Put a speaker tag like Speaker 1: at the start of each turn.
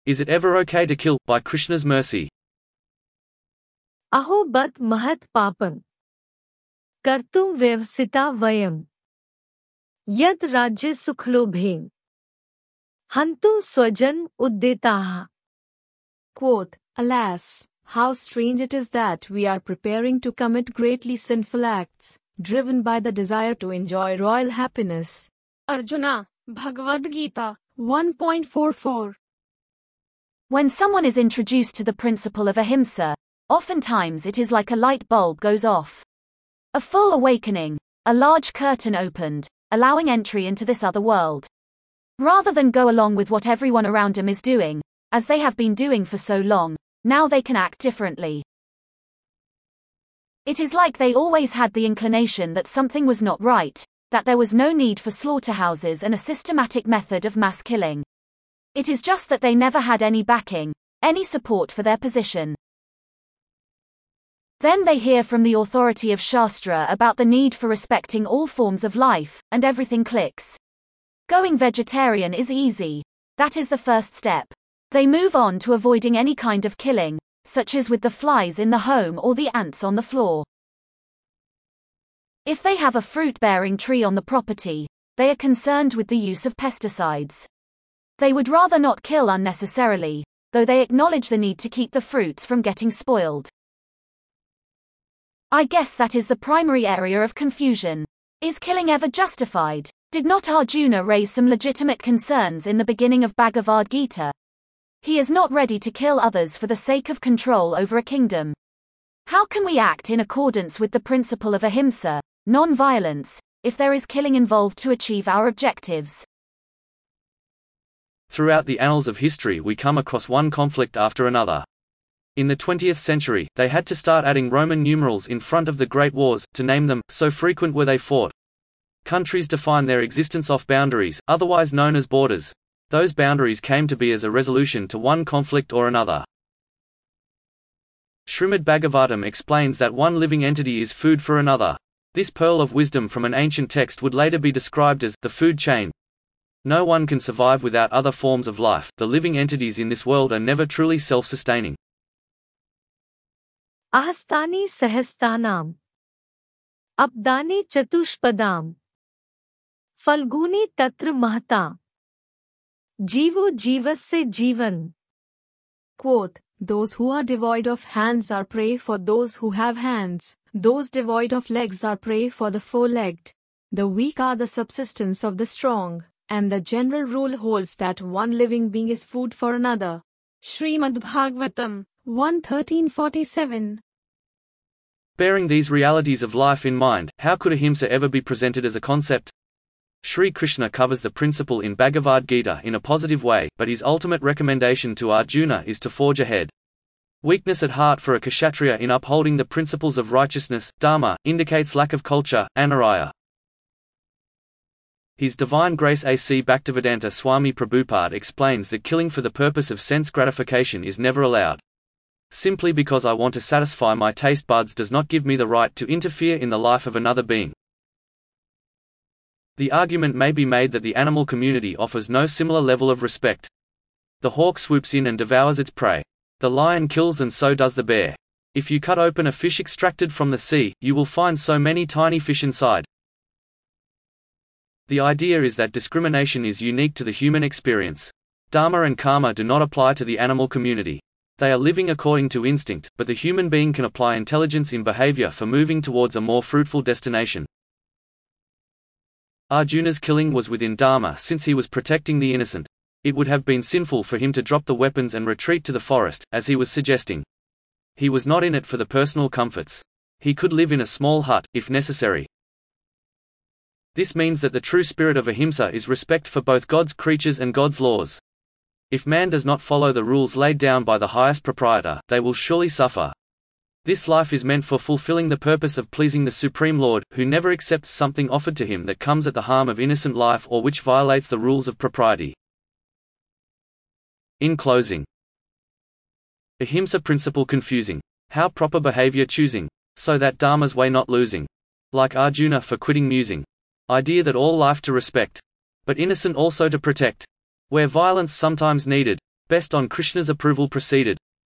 Speaker 1: Is it ever okay to kill, by Krishna's mercy?
Speaker 2: Aho bat mahat papam. Kartum vyavsita vayam. Yad rajya sukhlobhen. Hantu swajan uddetaha.
Speaker 3: Quote, Alas, how strange it is that we are preparing to commit greatly sinful acts, driven by the desire to enjoy royal happiness. Arjuna, Bhagavad Gita, 1.44.
Speaker 4: When someone is introduced to the principle of ahimsa, oftentimes it is like a light bulb goes off. A full awakening, a large curtain opened, allowing entry into this other world. Rather than go along with what everyone around him is doing, as they have been doing for so long, now they can act differently. It is like they always had the inclination that something was not right, that there was no need for slaughterhouses and a systematic method of mass killing. It is just that they never had any backing, any support for their position. Then they hear from the authority of Shastra about the need for respecting all forms of life, and everything clicks. Going vegetarian is easy. That is the first step. They move on to avoiding any kind of killing, such as with the flies in the home or the ants on the floor. If they have a fruit-bearing tree on the property, they are concerned with the use of pesticides. They would rather not kill unnecessarily, though they acknowledge the need to keep the fruits from getting spoiled. I guess that is the primary area of confusion. Is killing ever justified? Did not Arjuna raise some legitimate concerns in the beginning of Bhagavad Gita? He is not ready to kill others for the sake of control over a kingdom. How can we act in accordance with the principle of ahimsa, non-violence, if there is killing involved to achieve our objectives?
Speaker 1: Throughout the annals of history we come across one conflict after another. In the 20th century, they had to start adding Roman numerals in front of the great wars, to name them, so frequent were they fought. Countries define their existence off boundaries, otherwise known as borders. Those boundaries came to be as a resolution to one conflict or another. Srimad Bhagavatam explains that one living entity is food for another. This pearl of wisdom from an ancient text would later be described as the food chain. No one can survive without other forms of life. The living entities in this world are never truly self-sustaining.
Speaker 2: Ahastani sahastanam. Abdani chatushpadam. Falguni tatra mahta. Jivo jivasya jivan.
Speaker 3: Quote, Those who are devoid of hands are prey for those who have hands. Those devoid of legs are prey for the four-legged. The weak are the subsistence of the strong, and the general rule holds that one living being is food for another. Srimad Bhagavatam, 1:13-47.
Speaker 1: Bearing these realities of life in mind, how could ahimsa ever be presented as a concept? Sri Krishna covers the principle in Bhagavad Gita in a positive way, but his ultimate recommendation to Arjuna is to forge ahead. Weakness at heart for a Kshatriya in upholding the principles of righteousness, dharma, indicates lack of culture, anaraya. His Divine Grace A.C. Bhaktivedanta Swami Prabhupada explains that killing for the purpose of sense gratification is never allowed. Simply because I want to satisfy my taste buds does not give me the right to interfere in the life of another being. The argument may be made that the animal community offers no similar level of respect. The hawk swoops in and devours its prey. The lion kills and so does the bear. If you cut open a fish extracted from the sea, you will find so many tiny fish inside. The idea is that discrimination is unique to the human experience. Dharma and karma do not apply to the animal community. They are living according to instinct, but the human being can apply intelligence in behavior for moving towards a more fruitful destination. Arjuna's killing was within dharma since he was protecting the innocent. It would have been sinful for him to drop the weapons and retreat to the forest, as he was suggesting. He was not in it for the personal comforts. He could live in a small hut, if necessary. This means that the true spirit of ahimsa is respect for both God's creatures and God's laws. If man does not follow the rules laid down by the highest proprietor, they will surely suffer. This life is meant for fulfilling the purpose of pleasing the Supreme Lord, who never accepts something offered to him that comes at the harm of innocent life or which violates the rules of propriety. In closing, ahimsa principle confusing. How proper behavior choosing, so that dharma's way not losing. Like Arjuna for quitting musing. Idea that all life to respect, but innocent also to protect. Where violence sometimes needed, best on Krishna's approval proceeded.